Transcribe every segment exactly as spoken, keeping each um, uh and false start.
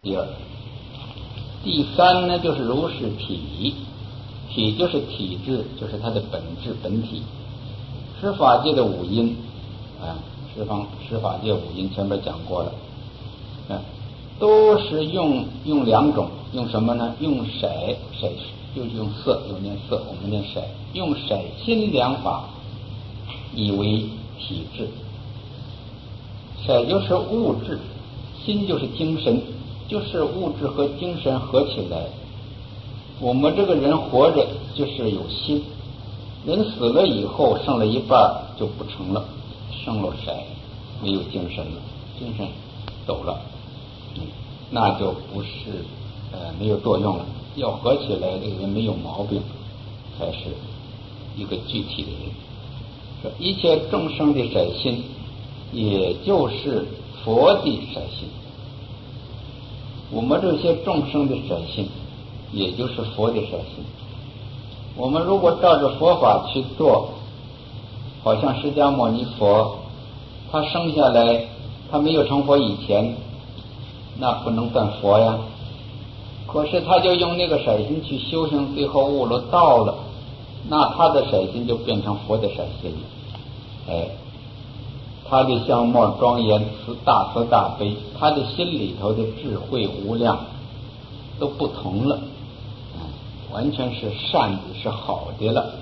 第二，第三呢，就是如是体，体就是体质，就是它的本质本体。十法界的五音啊，十方十法界五音前面讲过了，啊，都是用用两种，用什么呢？用色色就是用色，有念色，我们念色，用色心两法以为体质。色就是物质，心就是精神。就是物质和精神合起来，我们这个人活着就是有心，人死了以后剩了一半就不成了，剩了色，没有精神了，精神走了，嗯，那就不是呃没有作用了。要合起来，这个人没有毛病，才是一个具体的人。说一切众生的色心，也就是佛的色心。我们这些众生的色心，也就是佛的色心。我们如果照着佛法去做，好像释迦牟尼佛，他生下来，他没有成佛以前，那不能算佛呀。可是他就用那个色心去修行，最后悟了道了，那他的色心就变成佛的色心了。哎，他的相貌庄严，慈大慈大悲，他的心里头的智慧无量都不同了，嗯，完全是善的，是好的了。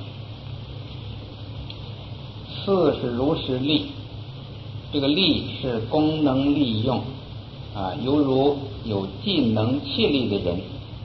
四是如是力，这个力是功能利用啊，犹如有技能气力的人，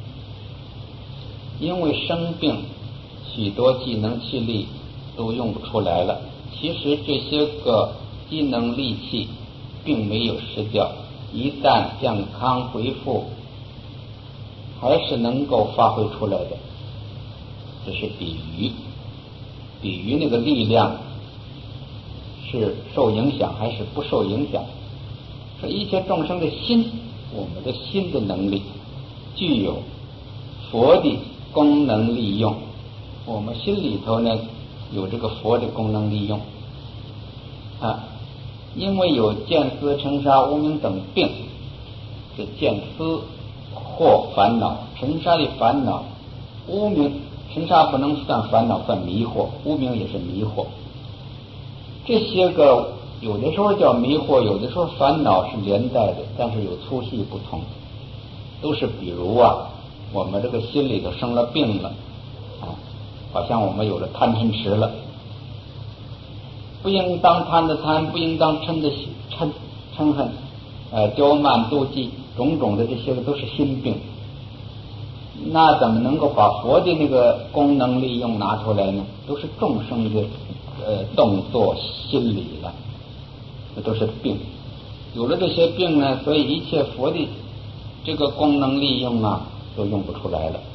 因为生病，许多技能气力都用不出来了。其实这些个机能力气并没有失掉，一旦健康恢复，还是能够发挥出来的。这是比喻，比喻那个力量是受影响还是不受影响。说一切众生的心，我们的心的能力具有佛的功能利用，我们心里头呢有这个佛的功能利用啊，因为有见思尘沙无明等病，这见思或烦恼，尘沙的烦恼，无明尘沙不能算烦恼，算迷惑，无明也是迷惑。这些个有的时候叫迷惑，有的时候烦恼是连带的，但是有粗细不同。都是比如啊，我们这个心里头生了病了啊，好像我们有了贪嗔痴了，不应当贪的贪，不应当嗔的嗔嗔恨，呃，骄慢妒忌，种种的这些个都是心病。那怎么能够把佛的那个功能利用拿出来呢？都是众生的呃动作心理了，这都是病。有了这些病呢，所以一切佛的这个功能利用啊，都用不出来了。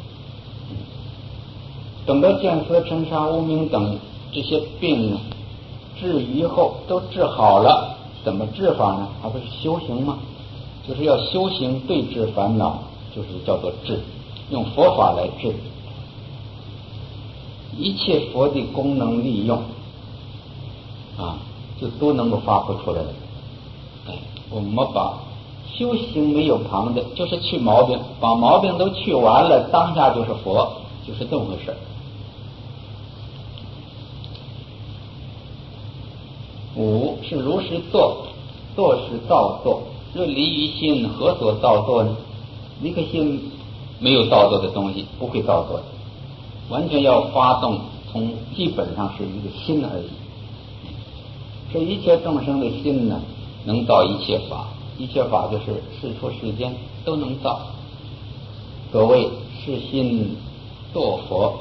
等到见思尘沙无明等这些病呢治愈后都治好了，怎么治法呢？还不是修行吗？就是要修行对治烦恼，就是叫做治，用佛法来治。一切佛的功能利用啊，就都能够发挥出来了。哎，我们把修行没有旁的，就是去毛病，把毛病都去完了，当下就是佛，就是这么回事。五是如实作，作是造作，若离于心，何所造作呢？一颗心没有造作的东西，不会造作的，完全要发动，从基本上是一个心而已。这一切众生的心呢，能造一切法，一切法就是世出世间都能造。所谓是心作佛，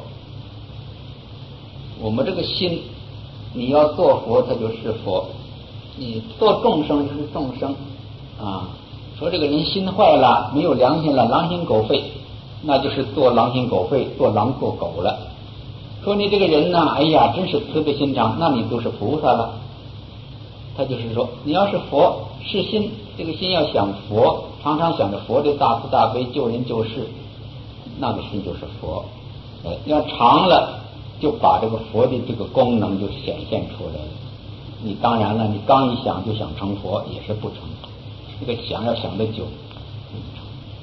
我们这个心你要做佛，它就是佛；你做众生就是众生啊。说这个人心坏了，没有良心了，狼心狗肺，那就是做狼心狗肺，做狼做狗了。说你这个人呢，哎呀，真是慈悲心肠，那你都是菩萨了。他就是说，你要是佛，是心，这个心要想佛，常常想着佛的大慈大悲，救人救世，那个心就是佛。哎，要长了，就把这个佛的这个功能就显现出来了。你当然了，你刚一想就想成佛也是不成，这个想要想得久。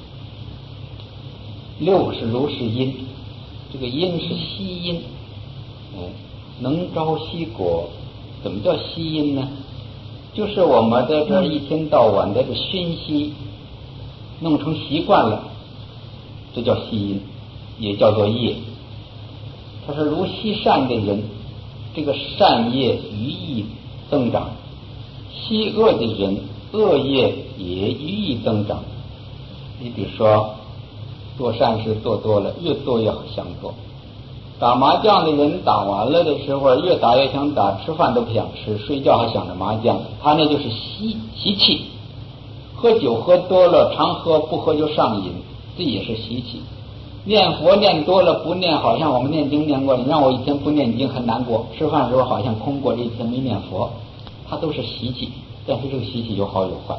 六是如是因，这个因是息因，嗯，能招息果。怎么叫息因呢？就是我们在这一天到晚在这熏习，弄成习惯了，这叫息因，也叫做业。他说如息善的人，这个善业予以增长；息恶的人，恶业也予以增长。你比如说做善事做多了，越做越想做。打麻将的人打完了的时候，越打越想打，吃饭都不想吃，睡觉还想着麻将，他那就是习习气。喝酒喝多了，常喝不喝就上瘾，这也是习气。念佛念多了不念，好像我们念经念过，你让我一天不念经很难过，吃饭的时候好像空过这一天没念佛，它都是习气。但是这个习气有好有坏。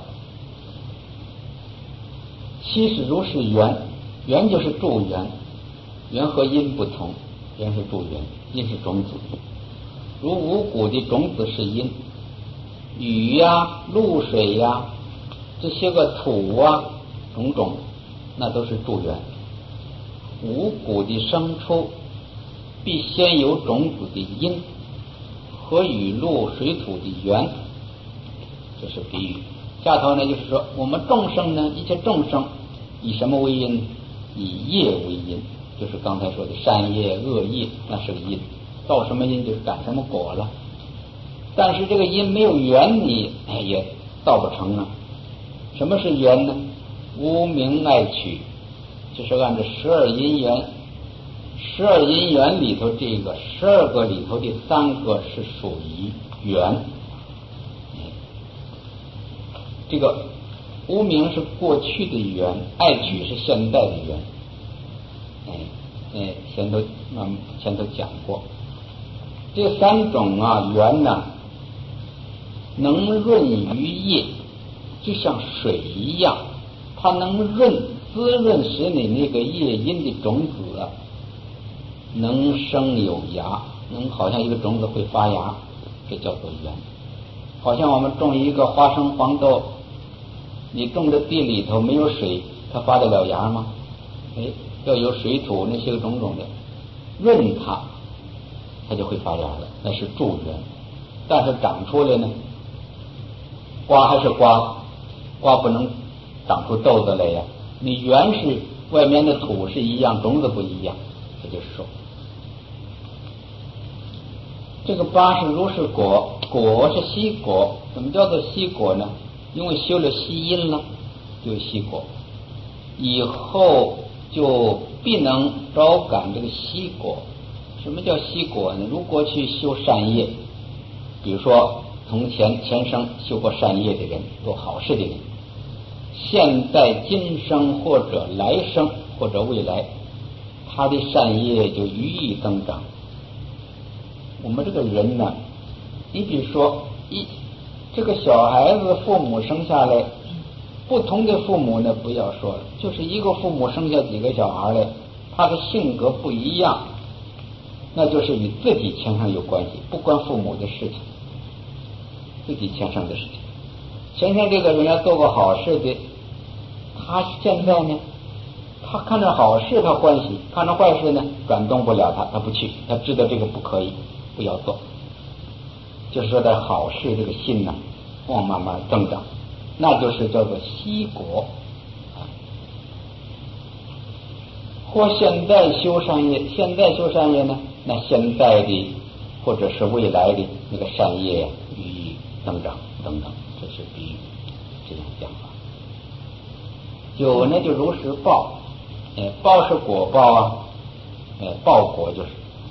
息是如是缘，缘就是助缘，缘和因不同，缘是助缘，因是种子。如五谷的种子是因，雨呀、露水呀、这些个土啊种种，那都是助缘。五谷的生出，必先有种子的因和雨露水土的缘，这是比喻。下头呢就是说，我们众生呢，一切众生以什么为因？以业为因，就是刚才说的善业恶业，那是个因。造什么因就是感什么果了。但是这个因没有缘，你也造不成啊。什么是缘呢？无明爱取，就是按照十二因缘，十二因缘里头这个十二个里头的三个是属于缘。这个无明是过去的缘，爱取是现在的缘。哎哎，前头嗯前头讲过，这三种啊缘呢，能润于业，就像水一样，它能润滋润使你那个业因的种子啊，能生有芽，能好像一个种子会发芽，这叫做缘。好像我们种一个花生黄豆，你种的地里头没有水，它发得了芽吗？哎，要有水土那些个种种的润它，它就会发芽了，那是助缘。但是长出来呢，瓜还是瓜，瓜不能长出豆子来呀。你缘是外面的土是一样，种子不一样，这就是说，这个八是如是果，果是息果。怎么叫做息果呢？因为修了息因了，就息果，以后就必能招感这个息果。什么叫息果呢？如果去修善业，比如说从前前生修过善业的人，做好事的人，现在今生或者来生或者未来，他的善业就予以增长。我们这个人呢，你比如说一这个小孩子父母生下来，不同的父母呢不要说了，就是一个父母生下几个小孩来，他的性格不一样，那就是与自己前生有关系，不关父母的事情，自己前生的事情。前生这个人要做过好事的，他现在呢，他看着好事他欢喜，看着坏事呢转动不了他，他不去，他知道这个不可以，不要做。就是说在好事这个心呢，往慢慢增长，那就是叫做息果。或现在修善业，现在修善业呢，那现在的或者是未来的那个善业予以增长等等，这是比喻这样讲法。九呢就如实报，哎，报是果报啊，哎，报果就是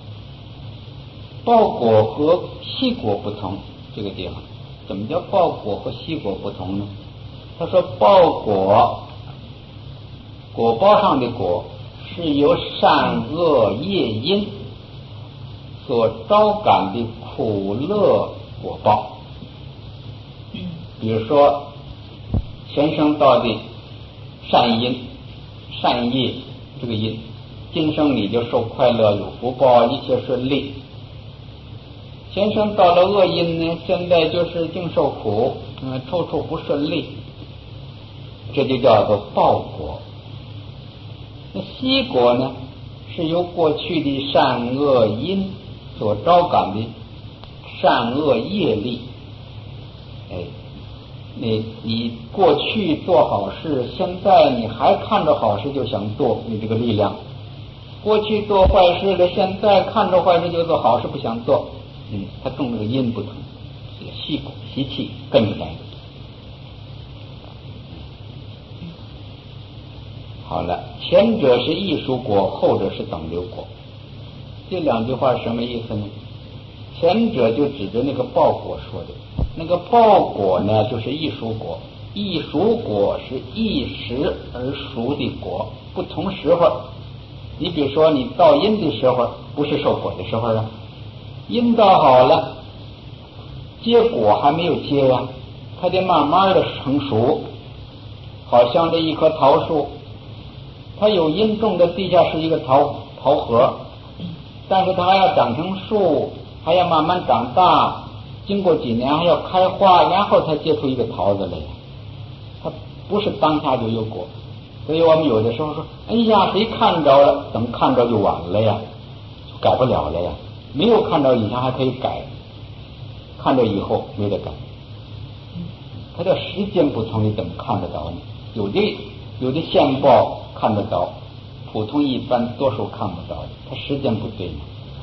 报果和息果不同。这个地方怎么叫报果和息果不同呢？他说报果，果报上的果是由善恶业因所招感的苦乐果报。比如说前生到的善因善业这个因，今生你就受快乐有福报，一切顺利。前生到了恶因呢，现在就是净受苦，嗯，处处不顺利，这就叫做报果。 那息果呢，是由过去的善恶因所招感的善恶业力。哎，你你过去做好事，现在你还看着好事就想做，你这个力量；过去做坏事的，现在看着坏事就做好事不想做。嗯，它种这个因不同，息果习气跟着来的。好了，前者是艺术果，后者是等流果。这两句话什么意思呢？前者就指着那个报果说的，那个报果呢就是艺术果，艺术果是一时而熟的果，不同时候。你比如说你造因的时候，不是受果的时候啊，因造好了，结果还没有结呀、啊，它得慢慢的成熟。好像这一棵桃树，它有因种的地下是一个桃桃核，但是它还要长成树，还要慢慢长大，经过几年还要开花，然后才结出一个桃子来。它不是当下就有果，所以我们有的时候说，哎呀，谁看着了，等看着就晚了呀，就改不了了呀。没有看着以前还可以改，看着以后没得改。它的时间不同，你怎么看得到呢？有的有的现报看得到，普通一般多数看不到的，它时间不对呢，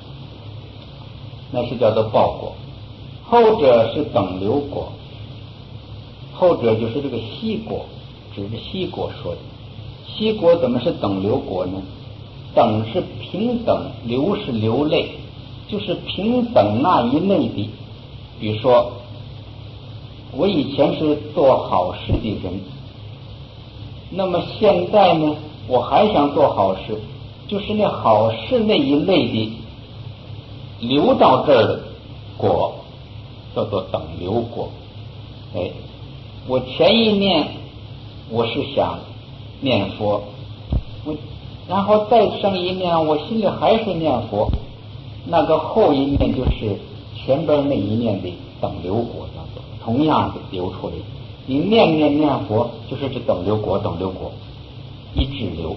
那是叫做报果。后者是等流果，后者就是这个息果，指着息果说的。息果怎么是等流果呢？等是平等，流是流类，就是平等那一类的。比如说我以前是做好事的人，那么现在呢，我还想做好事，就是那好事那一类的流到这儿的果，叫做等流果。哎，我前一念我是想念佛，我然后再生一念，我心里还是念佛，那个后一念就是前边那一念的等流果，叫做同样的流出来。你念念念佛，就是这等流果，等流果一直流。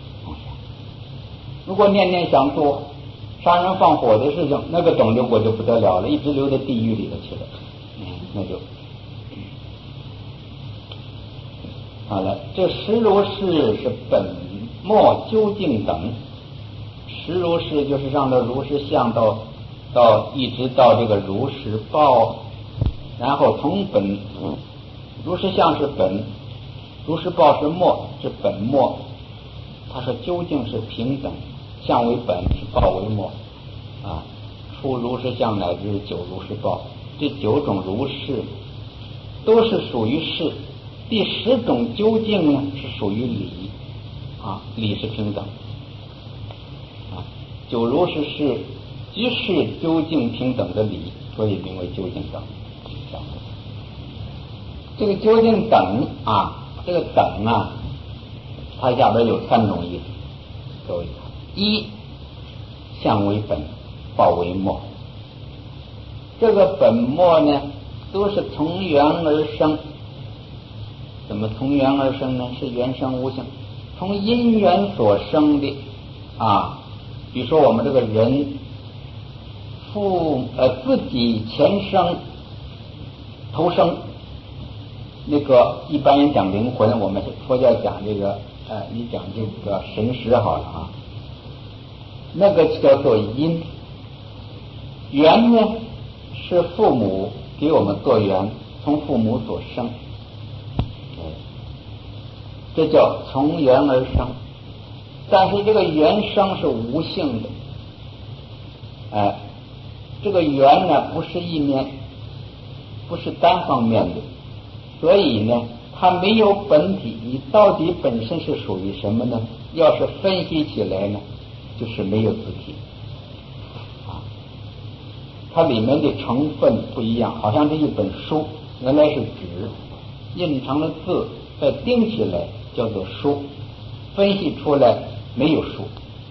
如果念念想做杀人放火的事情，那个等流果就不得了了，一直流到地狱里头去了。嗯，那就好了。这实如是是本末究竟等，实如是就是让到如是相到到一直到这个如是报，然后从本如是相是本，如是报是末，是本末。他说究竟是平等，相为本，是报为末啊。初如是相乃至九如是报，这九种如是都是属于事。第十种究竟呢是属于理啊，理是平等啊。九如是事即是究竟平等的理，所以名为究竟等。这个究竟等啊，这个等啊，它下边有三种意思，各位看：一，相为本，报为末。这个本末呢，都是从缘而生。怎么从缘而生呢？是缘生无性，从因缘所生的啊。比如说我们这个人父呃自己前生投生，那个一般人讲灵魂，我们佛教讲这个呃，你讲这个神识好了啊，那个叫做因。缘呢是父母给我们做缘，从父母所生，这叫从缘而生。但是这个缘生是无性的，哎，这个缘呢不是一面，不是单方面的，所以呢它没有本体。你到底本身是属于什么呢？要是分析起来呢，就是没有自体啊。它里面的成分不一样，好像这一本书原来是纸，印成了字，再钉起来叫做书，分析出来没有书，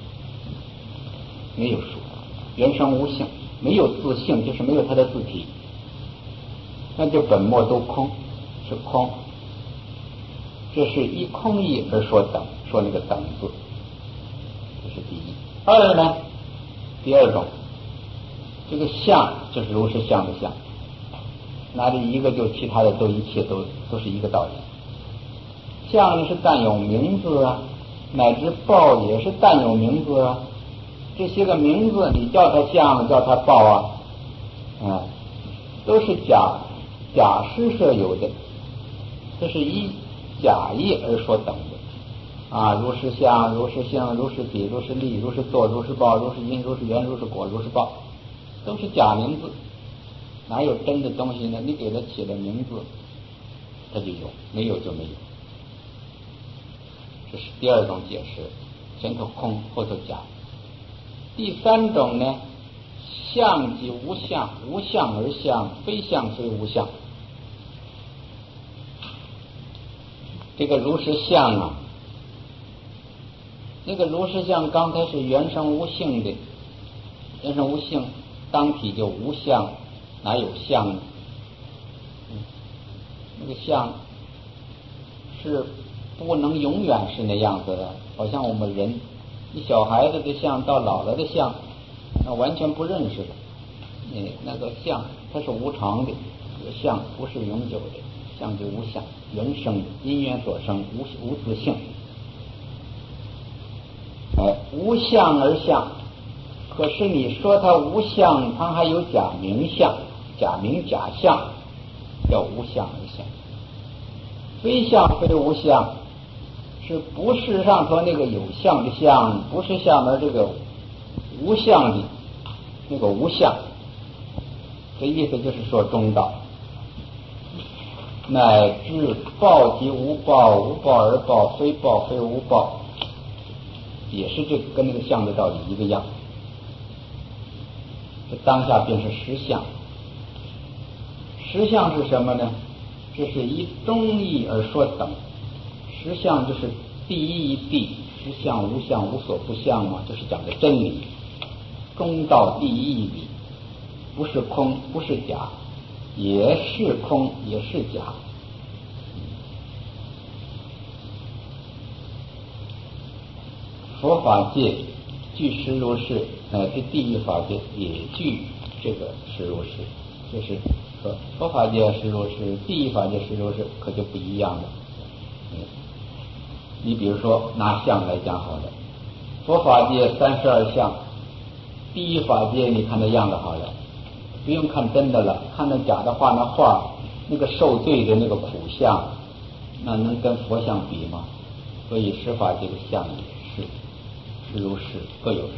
没有书，原生无性，没有自性，就是没有它的自体，那就本末都空，是空。这是依空义而说等，说那个等字这是第一。二呢，第二种，这个相就是如是相的相，那这一个就其他的都一切都都是一个道理。相呢是带有名字啊，乃至报也是带有名字啊，这些个名字你叫它相叫它报啊，啊，都是假假施设有的，这是依假意而说等的啊，如是相，如是性，如是体，如是力，如是作，如是报，如是因，如是缘，如是果，如是报，都是假名字，哪有真的东西呢？你给它起了名字，它就有，没有就没有。这是第二种解释，前头空，后头假。第三种呢，相即无相，无相而相，非相非无相。这个如是相啊，这个如是相刚才是原生无性的，原生无性，当体就无相，哪有相呢？嗯，那个相是不能永远是那样子的，好像我们人，你小孩子的相到老了的相，那完全不认识的。嗯，那个相它是无常的，这个相不是永久的，相就无相，缘生的，因缘所生，无无自性。哎，无相而相，可是你说它无相，它还有假名相，假名假相，叫无相而相。非相非无相，是不是上头那个有相的相，不是下面这个无相的那个无相，这意思就是说中道，乃至报即无报，无报而报，非报非无报，也是这跟那个相的道理一个样。这当下便是实相。实相是什么呢？这是依中义而说等。实相就是第一义谛，实相无相无所不相嘛，就是讲的真理。中道第一义理，不是空，不是假，也是空，也是假。佛法界具实如是，乃至地狱法界也具这个实如是，就是说佛法界实如是，地狱法界实如是，可就不一样了。嗯，你比如说拿相来讲好了，佛法界三十二相，地狱法界你看那样子好了，不用看真的了，看那假的画那画，那个受罪的那个苦相，那能跟佛像比吗？所以十法界的相也是实如是，各有实。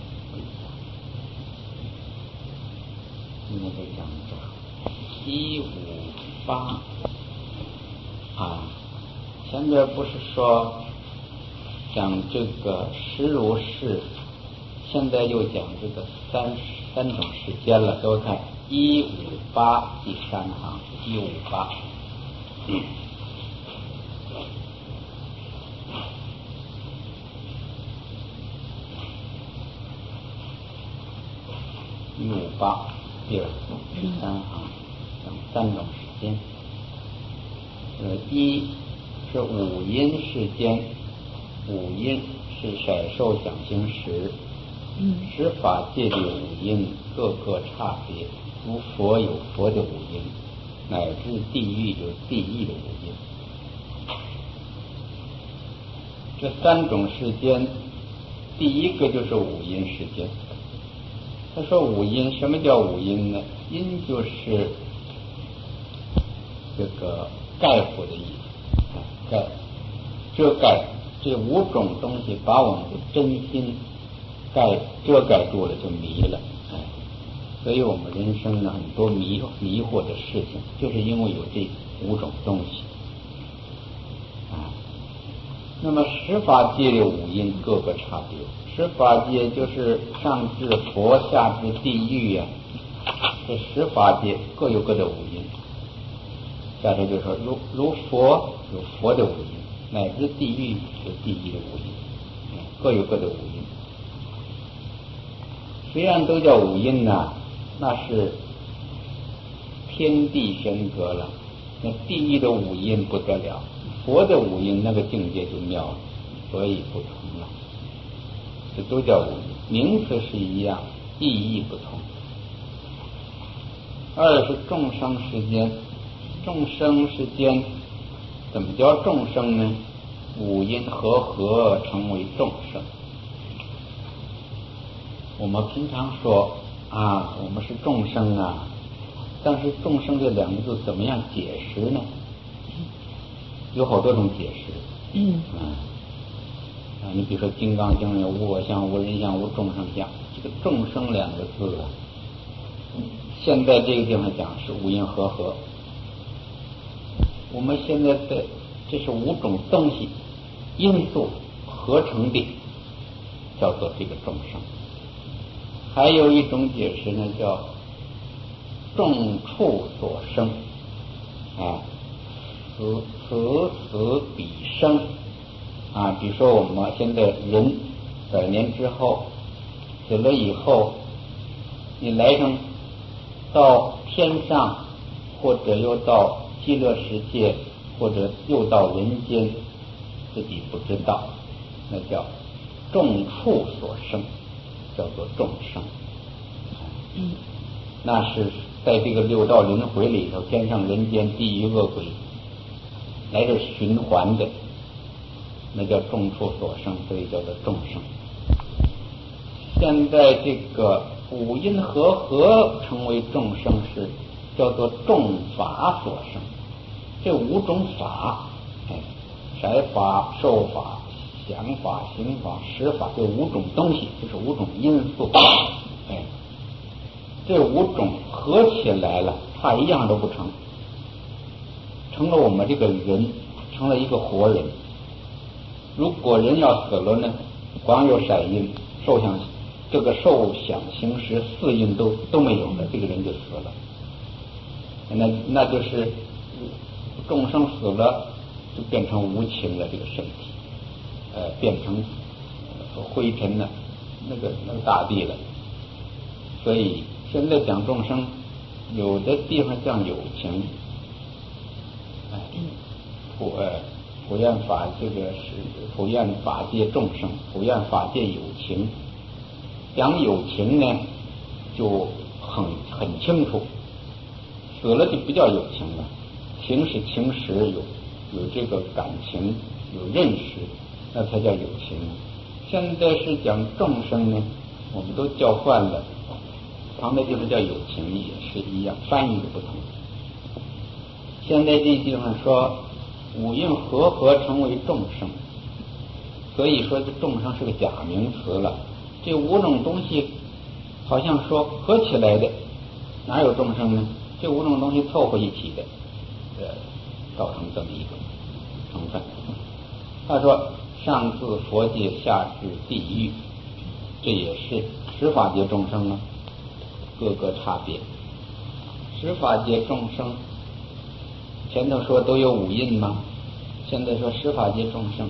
今天就讲这一五八啊，前边不是说讲这个实如是，现在又讲这个三三种时间了，都看一五八第三行，一五八。一五八第二第三行讲三种时间。呃，一是五阴世间，五阴是色受想行识，十法界的五阴各个差别，如佛有佛的五阴，乃至地狱有地狱的五阴。这三种世间，第一个就是五阴世间。他说五阴，什么叫五阴呢？阴就是这个盖覆的意思，盖遮盖这五种东西，把我们的真心盖遮盖住了，就迷了。哎，所以我们人生呢很多迷迷惑的事情，就是因为有这五种东西啊。那么十法界的五阴各个差别，十法界就是上至佛，下至地狱呀、啊，这十法界各有各的五阴。下头就说如如佛有佛的五阴，乃至地狱有地狱的五阴，各有各的五阴。虽然都叫五阴呐、啊，那是天地悬隔了。那地狱的五阴不得了，佛的五阴那个境界就妙了，所以不同了。 这都叫五音，名词是一样，意义不同。二是众生世间，众生世间怎么叫众生呢？五音和合成为众生。我们平常说啊，我们是众生啊，但是众生这两个字怎么样解释呢？有好多种解释。嗯啊，你比如说《金刚经》有无我相、无人相、无众生相，这个众生两个字啊，现在这个地方讲是五音和合。我们现在的这是五种东西因素合成的，叫做这个众生。还有一种解释呢，叫众处所生啊，此此死彼生啊。比如说我们现在人百年之后死了以后，你来生到天上，或者又到极乐世界，或者又到人间，自己不知道，那叫众处所生，叫做众生。嗯，那是在这个六道轮回里头，天上人间地狱恶鬼来这循环的，那叫众处所生，所以叫做众生。现在这个五音和合成为众生是叫做众法所生。这五种法，哎，色法、受法、想法、行法、识法，这五种东西，这是五种因素，哎，这五种合起来了，差一样都不成，成了我们这个人，成了一个活人。如果人要死了呢，光有色音、受想，这个受想行识四音都都没有了，这个人就死了。那那就是众生死了，就变成无情了，这个身体，呃，变成灰尘了，那个那个大地了。所以现在讲众生，有的地方讲有情，哎，普呃普愿法这个是普愿法界众生，普愿法界有情。讲有情呢，就很很清楚，死了就不叫有情了。情是情识，有有这个感情，有认识，那才叫有情。现在是讲众生呢，我们都叫惯了，旁边地方叫有情也是一样，翻译的不同。现在这地方说五音和合成为众生，所以说这众生是个假名词了。这五种东西好像说合起来的，哪有众生呢？这五种东西凑合一起的，呃，造成这么一个成分。他说上自佛界，下至地狱，这也是十法界众生呢，各个差别。十法界众生前头说都有五印吗？现在说十法界众生，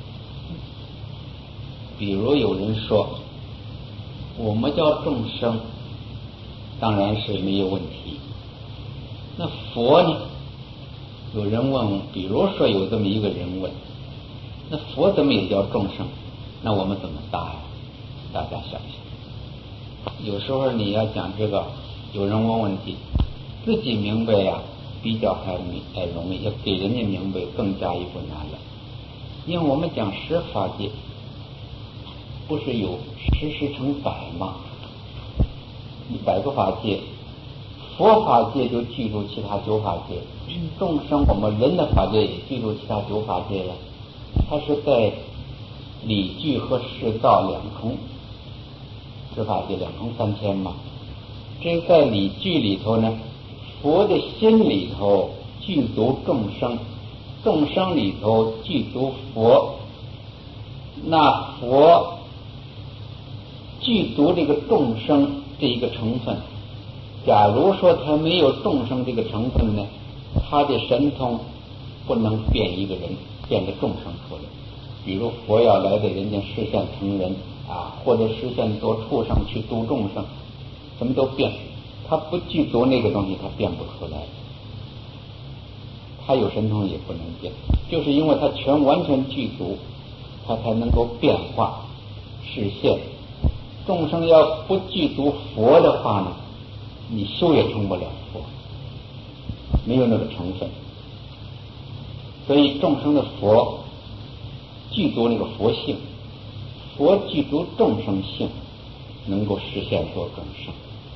比如有人说我们叫众生，当然是没有问题。那佛呢？有人问，比如说有这么一个人问，那佛怎么也叫众生？那我们怎么答呀？大家想想。有时候你要讲这个，有人问问题，自己明白呀，比较还还容易，要给人家明白更加一步难了。因为我们讲十法界，不是有十十成百吗？一百个法界，佛法界就记住其他九法界，众生我们人的法界也记住其他九法界呀。它是在理具和事造两重，十法界两重三千嘛。这在理具里头呢，佛的心里头具足众生，众生里头具足佛，那佛具足这个众生这一个成分。假如说他没有众生这个成分呢，他的神通不能变一个人，变个众生出来。比如佛要来的人间实现成人啊，或者实现做畜生去度众生，什么都变。他不具足那个东西，他变不出来。他有神通也不能变，就是因为他全完全具足，他才能够变化， 实现。众生要不具足佛的话呢，你修也成不了佛，没有那个成分。所以众生的佛具足那个佛性，佛具足众生性，能够实现做众生。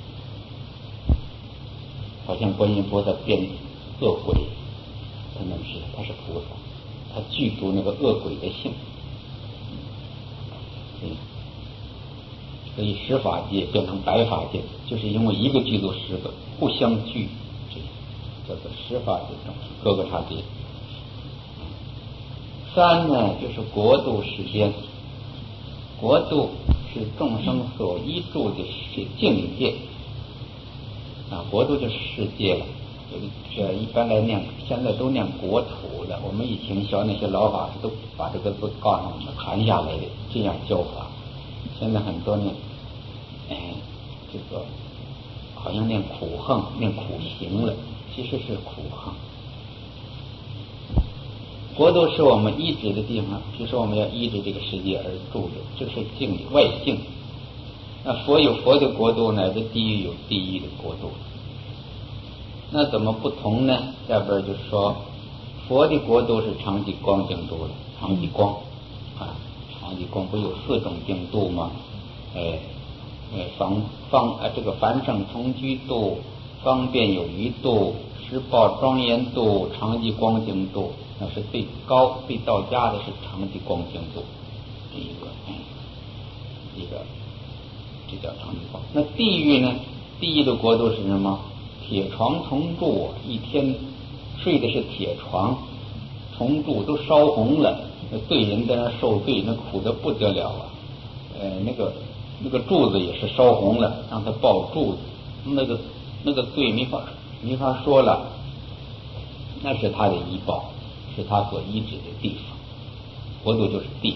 好像观音菩萨变恶鬼，他能是他是菩萨，他具足那个恶鬼的性。嗯，所以十法界变成百法界，就是因为一个具足十个，互相具，这叫做十法界众生，各个差别。三呢，就是国度世间，国度是众生所依住的是境界。啊，国度就是世界了。这一般来念，现在都念国土了。我们以前学那些老法师都把这个字告诉我们传下来的，这样教法。现在很多念，哎，这个好像念苦横，念苦行了，其实是苦横。国度是我们依止的地方，比如说我们要依着这个世界而住的，这是境里外境。那佛有佛的国度，乃至地狱有地狱的国度。那怎么不同呢？下边就说，佛的国度是常寂光净度的，常寂光啊，常寂光不有四种净度吗？哎，哎，方方啊，这个凡圣同居度、方便有余度、十报庄严度、常寂光净度，那是最高最到家的是常寂光净度，这一个，嗯，一个。这叫常寂光。那地狱呢？地狱的国度是什么？铁床铜柱，一天睡的是铁床，铜柱都烧红了，那罪人在那受罪，那苦得不得了啊！呃，那个那个柱子也是烧红了，让他抱柱子，那个那个罪没法没法说了，那是他的依报，是他所依止的地方，国度就是地方。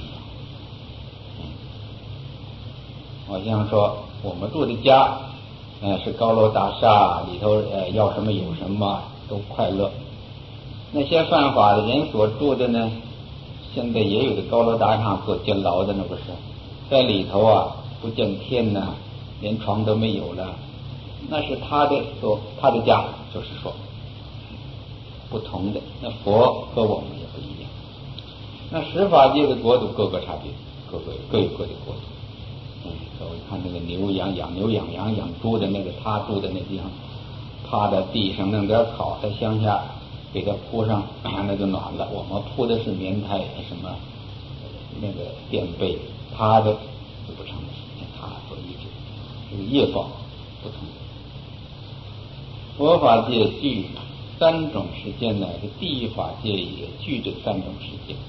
好像说我们住的家，呃，是高楼大厦，里头呃要什么有什么，都快乐。那些犯法的人所住的呢，现在也有的高楼大厦做监牢的，那不是在里头啊，不见天呐，连床都没有了，那是他的所他的家，就是说不同的。那佛和我们也不一样。那十法界的国度各个差别，各个各有各的国度。嗯，所以看那个牛羊养牛养羊养猪的那个，他住的那地方，趴在地上弄点草，在乡下给他铺上，那就暖了。我们铺的是棉胎什么那个垫被，他的就不成了，他所依止这个业报不同。佛法界具三种时间呢，这地狱法界也具这三种时间。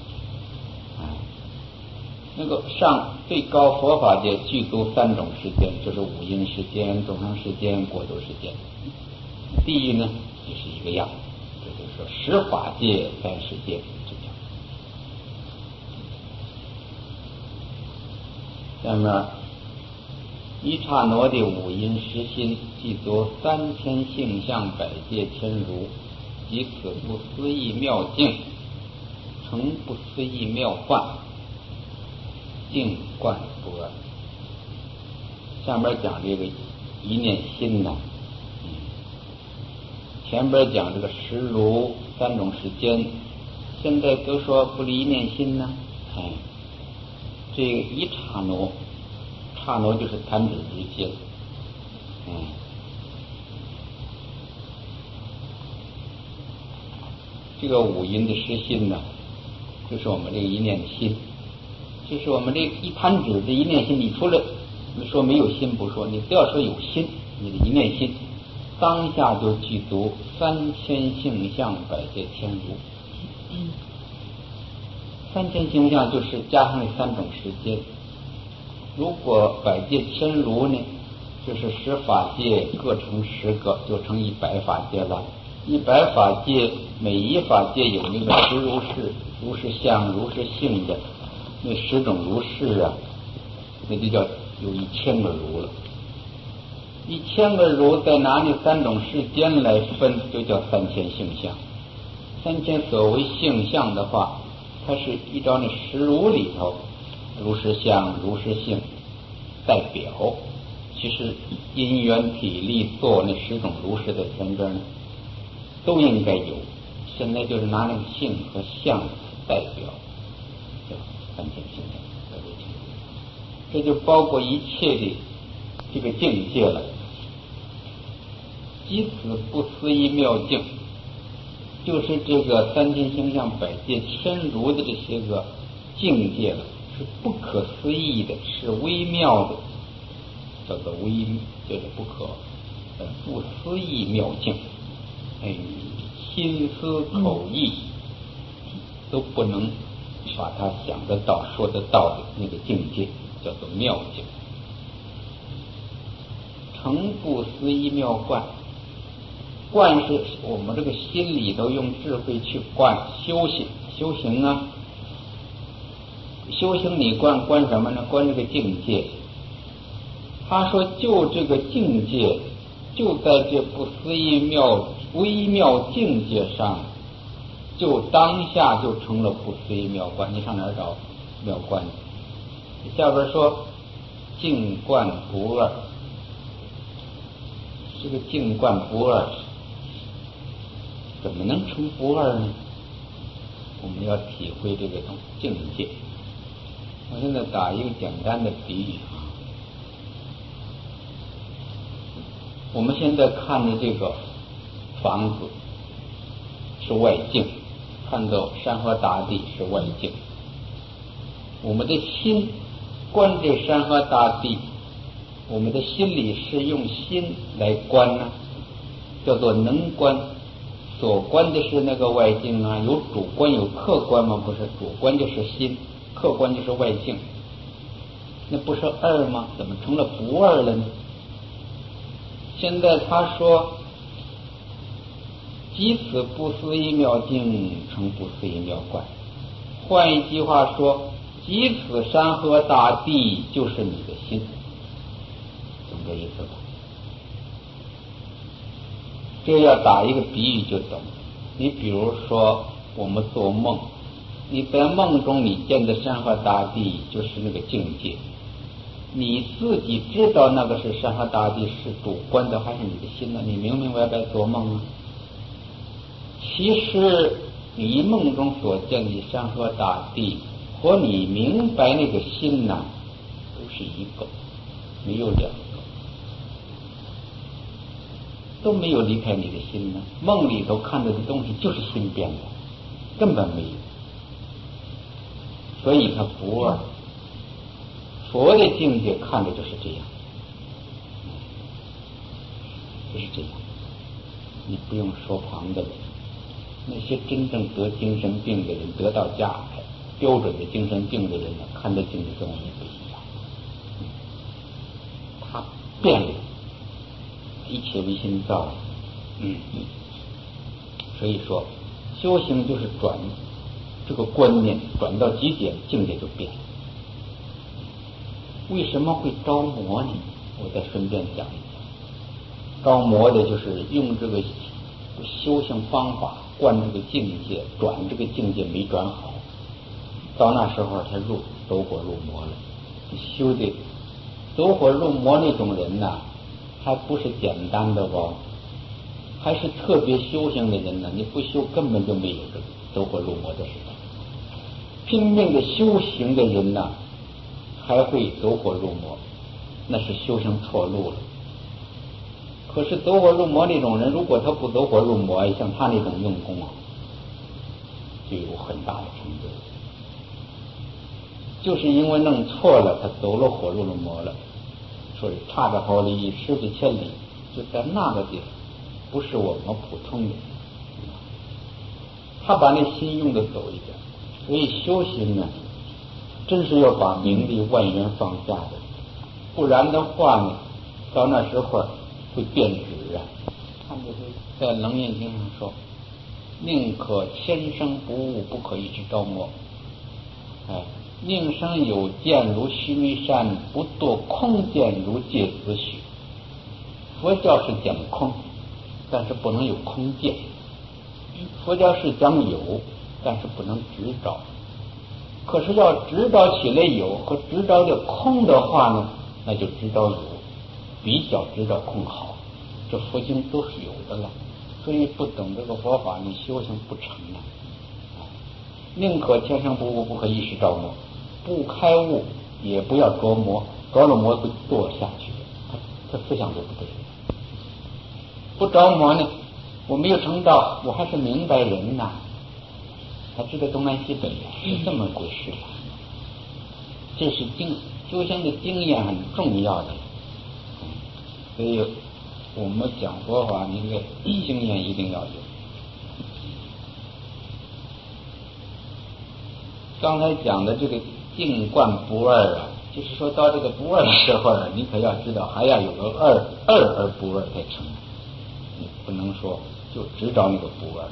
那个上最高佛法界具足三种时间，就是五阴时间、众生时间、国度时间。地狱呢也是一个样，这就是说十法界三时间这样。下面一刹那的五阴时心，具足三千性相百界千如，以此不思议妙境，成不思议妙幻。净观不二。下面讲这个一念心呢，嗯，前边讲这个十如三种时间，现在都说不离一念心呢，哎，这个一刹那，刹那就是弹指之间，嗯，这个五阴的实心呢，就是我们这个一念心。就是我们这一弹指的一念心，你除了你说没有心不说，你只要说有心，你的一念心当下就具足三千性相百界千如。三千性相就是加上那三种时间。如果百界千如呢，就是十法界各成十个，就成一百法界了。一百法界每一法界有那个十如是、如是相、如是性的。那十种如是啊，那就叫有一千个如了。一千个如再拿那三种世间来分，就叫三千性相。三千所谓性相的话，它是依照那十如里头， 如是相、如是性代表。其实因缘体力做那十种如是的前边呢，都应该有。现在就是拿那个性和相代表，就三千性相代表境界，这就包括一切的这个境界了。即此不思议妙境，就是这个三千性相百界千如的这些个境界了，是不可思议的，是微妙的，叫做微，就是不可呃不思议妙境。哎，心思口意都不能把它想得到、说得到的那个境界，叫做妙境。成不思议妙观，观是我们这个心里头用智慧去观修行，修行啊，修行你观观什么呢？观这个境界。他说，就这个境界，就在这不思议妙微妙境界上，就当下就成了不思议妙观。你上哪儿找妙观？下边说境观不二，这个境观不二怎么能成不二呢？我们要体会这个境界。我现在打一个简单的比喻啊，我们现在看的这个房子是外境，看到山河大地是外境，我们的心观这山河大地，我们的心里是用心来观呢、啊，叫做能观。所观的是那个外境啊，有主观有客观吗？不是，主观就是心，客观就是外境，那不是二吗？怎么成了不二了呢？现在他说，即此不思议妙境成不思议妙观。换一句话说，即此山河大地就是你的心，懂这意思吧？这要打一个比喻就懂。你比如说，我们做梦，你在梦中你见的山河大地就是那个境界，你自己知道那个是山河大地是主观的还是你的心呢？你明明白白做梦啊。其实你梦中所见的山河大地和你明白那个心呢，都是一个，没有两个，都没有离开你的心呢。梦里头看到的东西就是心变的，根本没有，所以它不二。佛的境界看的就是这样，就是这样。你不用说旁的人，那些真正得精神病的人，得到家标准的精神病的人呢，看的境界跟我们不一样。他变了，一切为心造的。嗯，所以说，修行就是转这个观念，转到极点，境界就变了。为什么会着魔呢？我再顺便讲一讲。着魔的就是用这个修行方法观这个境界，转这个境界没转好，到那时候他入走火入魔了。修的走火入魔那种人呢，还不是简单的哦，还是特别修行的人呢。你不修根本就没有这个走火入魔的事情。拼命的修行的人呢，还会走火入魔，那是修行错路了。可是走火入魔那种人，如果他不走火入魔，像他那种用功啊，就有很大的成就。就是因为弄错了，他走了火入了魔了，所以差着毫厘，失之千里，就在那个地方，不是我们普通的。他把那心用的走一点，所以修行呢，真是要把名利万缘放下的，不然的话呢，到那时候会变质啊。看这个在《楞严经》上说，宁可千生不悟，不可一直着魔。哎，宁生有见如须弥山，不堕空见如芥子许。佛教是讲空，但是不能有空见；佛教是讲有，但是不能执着。 可是要执着起来有和执着的空的话呢，那就执着有，比较执着空好。这佛经都是有的了，所以不懂这个佛法，你修行不成了。宁可天生不悟，不可一时着魔，不开悟也不要着魔，着了魔会堕下去的，他他思想就不对。不着魔呢，我没有成道，我还是明白人呐，还知道东南西北呀，是这么回事啊。这是经修行的经验很重要的，所以我们讲佛法，你这个经验一定要有。刚才讲的这个净观不二啊，就是说到这个不二的时候啊，你可要知道还要有个二，二而不二才成，你不能说就只找那个不二。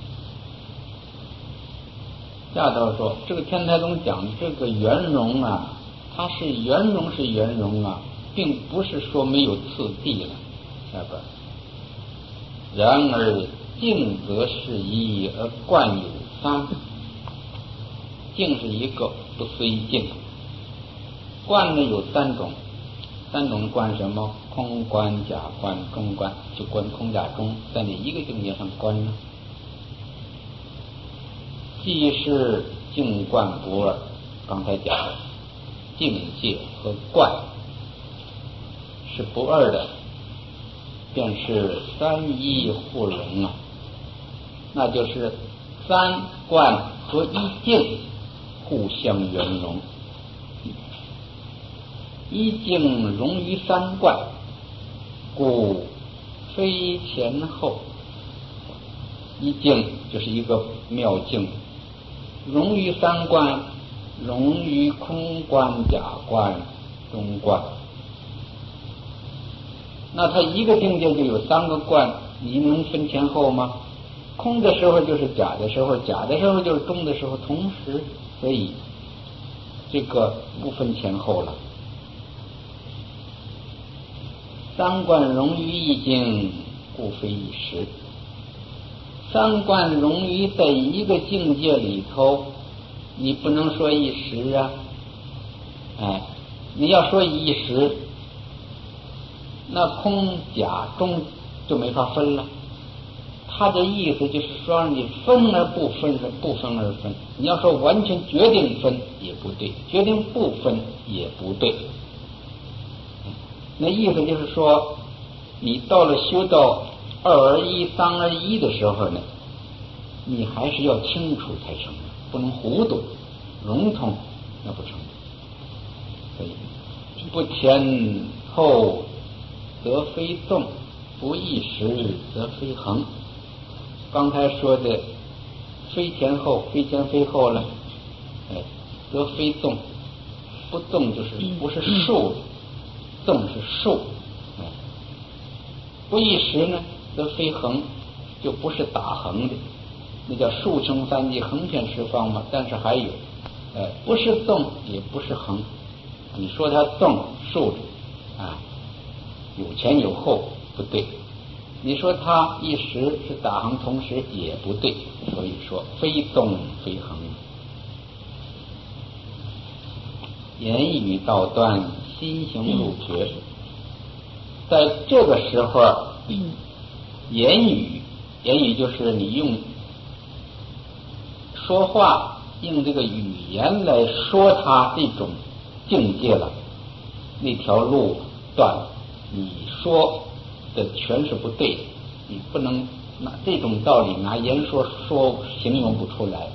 下头说这个天台宗讲这个圆融啊，它是圆融是圆融啊，并不是说没有次第了，下边。然而净则是一，而观有三。净是一个，不随净。观呢有三种，三种观什么？空观、假观、中观，就观空假中，在哪一个境界上观呢？既是净观不二，刚才讲的境界和观是不二的，便是三一互融啊，那就是三观和一境互相圆融，一境融于三观，故非前后。一境就是一个妙境，融于三观，融于空观、假观、中观。那它一个境界就有三个观，你能分前后吗？空的时候就是假的时候，假的时候就是中的时候，同时，所以这个不分前后了。三观融于一境，故非一时。三观融于在一个境界里头，你不能说一时啊，哎，你要说一时，那空假中就没法分了。他的意思就是说让你分而不分，不分而分。你要说完全决定分也不对，决定不分也不对。那意思就是说，你到了修到二而一、三而一的时候呢，你还是要清楚才成，不能糊涂、笼统，那不成。所以不前后则非动，不一时则非恒。刚才说的非前后，非前非后了，哎，则非动，不动就是不是数，动是数，哎，不一时呢，则非恒，就不是打横的，那叫数乘三际，横片十方嘛。但是还有，哎，不是动也不是横，你说它动竖着啊，有前有后不对。你说它一时是打横同时也不对，所以说非动非横。言语道断，心行入觉。在这个时候，言语言语就是你用说话用这个语言来说它这种境界了，那条路断了，你说的全是不对的，你不能拿这种道理拿言说说形容不出来。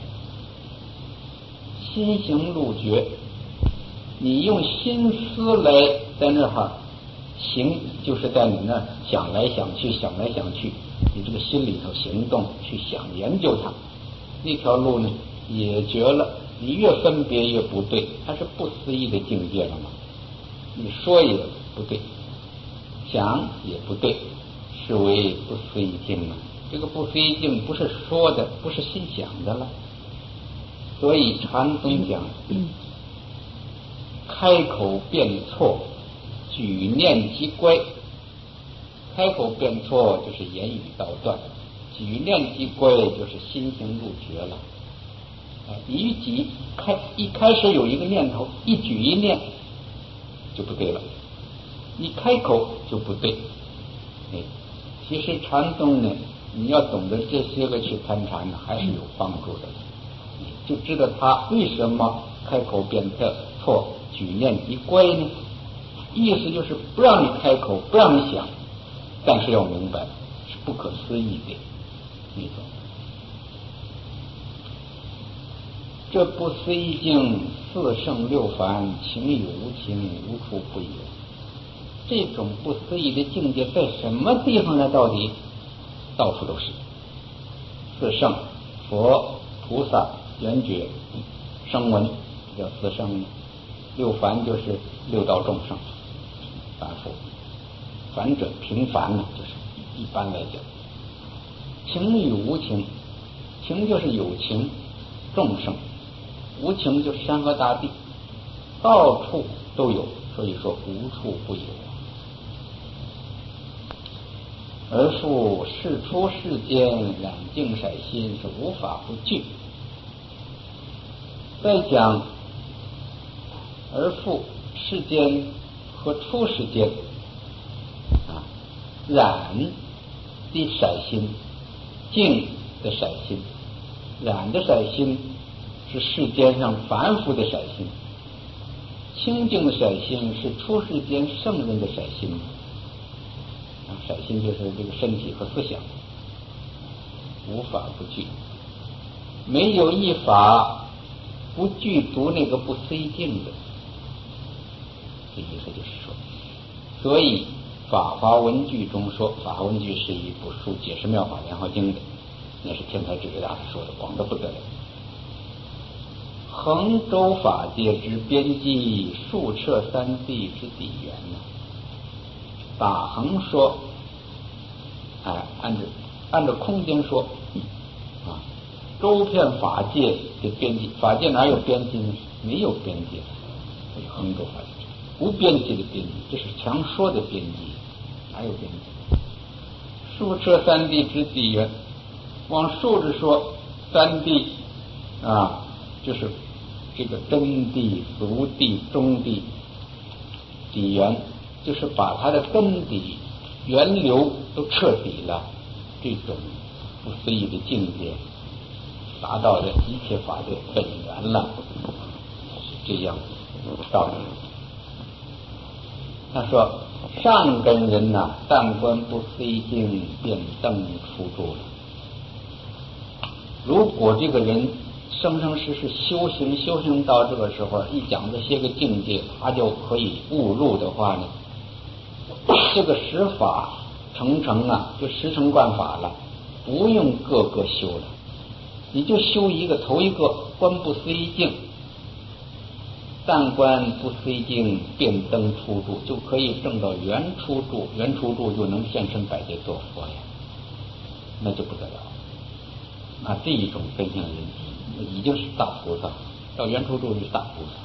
心行入觉，你用心思来在那儿行，就是在你那儿想来想去，想来想去，你这个心里头行动去想研究它，那条路呢也绝了。你越分别越不对，它是不思议的境界了嘛。你说也不对，想也不对，是为不思议境啊。这个不思议境不是说的，不是心想的了。所以禅宗讲，开口辩错，举念即乖。开口辩错就是言语道断，举念即乖就是心行入觉了。 一举开一开始有一个念头，一举一念就不对了，一开口就不对。哎，其实禅宗呢，你要懂得这些个去参禅呢，还是有帮助的。就知道他为什么开口变错，举念即乖呢？意思就是不让你开口，不让你想，但是要明白是不可思议的那种。这不思议境，四圣六凡，情与无情，无处不有。这种不思议的境界在什么地方呢？到底到处都是。四圣，佛、菩萨、缘觉、声闻，叫四圣；六凡就是六道众生，凡夫。凡者平凡呢，就是一般来讲。情与无情，情就是有情众生，无情就是山河大地，到处都有，所以说无处不有。而复事出世间，染净色心，是无法不具。再讲而复世间和出世间啊，染的色心，净的色心。染的色心是世间上凡夫的色心，清净的色心是出世间圣人的色心。色心就是这个身体和思想，无法不具，没有一法不具足那个不思议境的。这意思就是说，所以法华文句中说，法华文句是一部书解释妙法莲华经的，那是天台智慧大师说的，广得不得了。横周法界之边际，竖彻三地之底缘呢。打横说，哎，按照按照空间说啊，周遍法界的边际，法界哪有边际呢？没有边界，所以横周法界无边际的边际，这是强说的边际，哪有边际？竖彻三地之底缘，往竖着说，三地啊，就是这个真谛、俗谛、中谛，底缘就是把它的根底、源流都彻底了，这种不思议的境界，达到了一切法的本源了，是这样道理。他说，上根人呐、啊，但观不思议境，便登出住了。如果这个人生生世世修行修行到这个时候，一讲这些个境界，他就可以悟入的话呢，这个十法成成啊，就十成观法了，不用个个修了，你就修一个，头一个观不思议境，但观不思议境，便登出住，就可以证到原出住，原出住就能现身百界做佛呀，那就不得了。那这一种根性人已经是大菩萨，到原出住是大菩萨。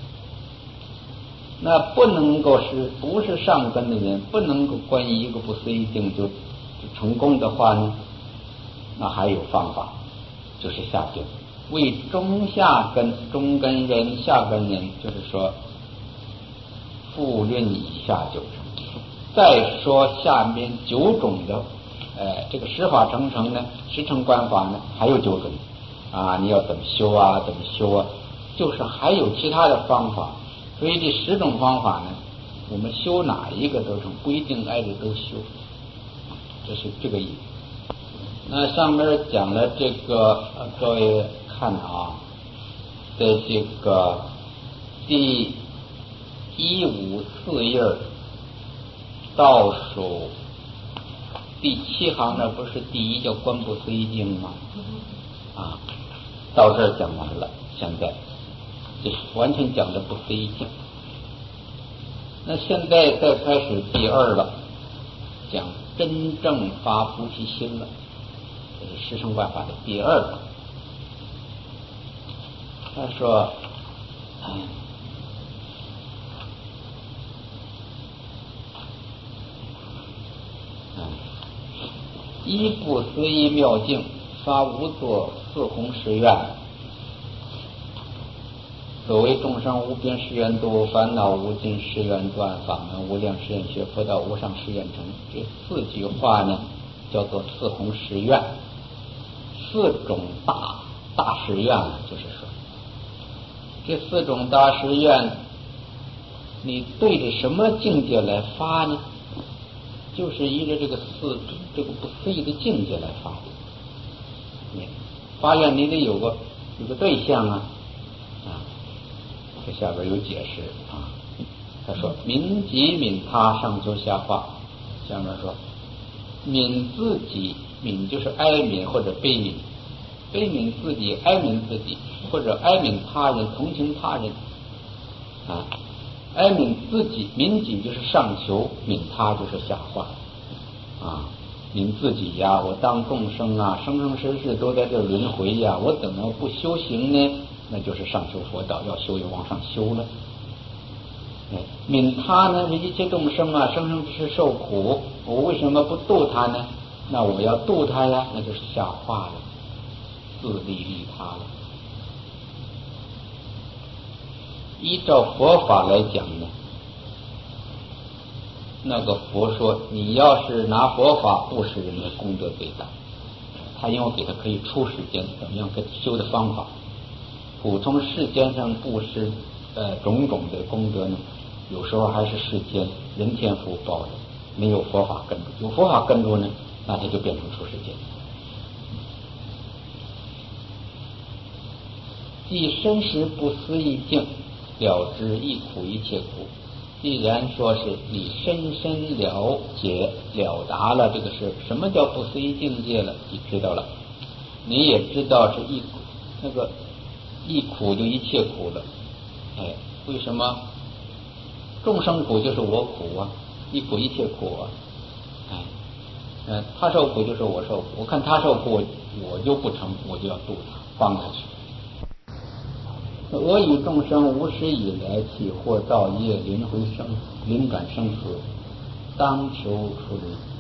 那不能够是不是上根的人，不能够观一个不思议境就成功的话呢，那还有方法，就是下根。为中下根、中根人、下根人，就是说复论以下九成。再说下面九种的，呃，这个十法成成呢，十成观法呢，还有九种啊，你要怎么修啊？怎么修啊？就是还有其他的方法。所以这十种方法呢，我们修哪一个都成，不一定挨着都修，这是这个意思。那上面讲了这个，呃、各位看啊，在这个第一五四页倒数第七行呢，不是第一叫观不思议境吗？啊，到这儿讲完了，现在这是完全讲的不思议境。那现在再开始第二了，讲真正发菩提心了，这是十成观法的第二了。他说，一不思议妙境，发无作四弘誓愿， 所谓众生无边誓愿度，烦恼无尽誓愿断，法门无量誓愿学，佛道无上誓愿成。这四句话呢，叫做四弘誓愿，四种大大誓愿啊，就是说，这四种大誓愿，你对着什么境界来发呢？就是依着这个四这个不思议的境界来发的。你发愿你得有个有个对象啊。这下边有解释啊，他说悯己悯他，上求下化。下面说悯自己，悯就是哀悯或者悲悯，悲悯自己，哀悯自己，或者哀悯他人，同情他人啊。哀悯自己，悯己就是上求，悯他就是下化啊。悯自己呀，我当众生啊，生生世世都在这轮回呀，我怎么不修行呢？那就是上求佛道，要修就往上修了。哎，悯他呢，这一切众生啊，生生世世受苦，我为什么不度他呢？那我要度他呀，那就是下化了，自利利他了。依照佛法来讲呢，那个佛说，你要是拿佛法布施人的功德最大，他因为给他可以出世间怎么样个修的方法。普通世间上布施呃种种的功德呢，有时候还是世间人天福报的，没有佛法跟住。有佛法跟住呢，那他就变成出世间。即身实不思议境，了知一苦一切苦。既然说是你深深了解了达了这个是什么叫不思议境界了，你知道了，你也知道是一苦，那个一苦就一切苦了。哎，为什么众生苦就是我苦啊，一苦一切苦啊。哎，呃，他受苦就是我受苦，我看他受苦，我就不成，我就要度他，帮他去。我与众生无始以来起惑造业，轮回生灵感生死，当求出离。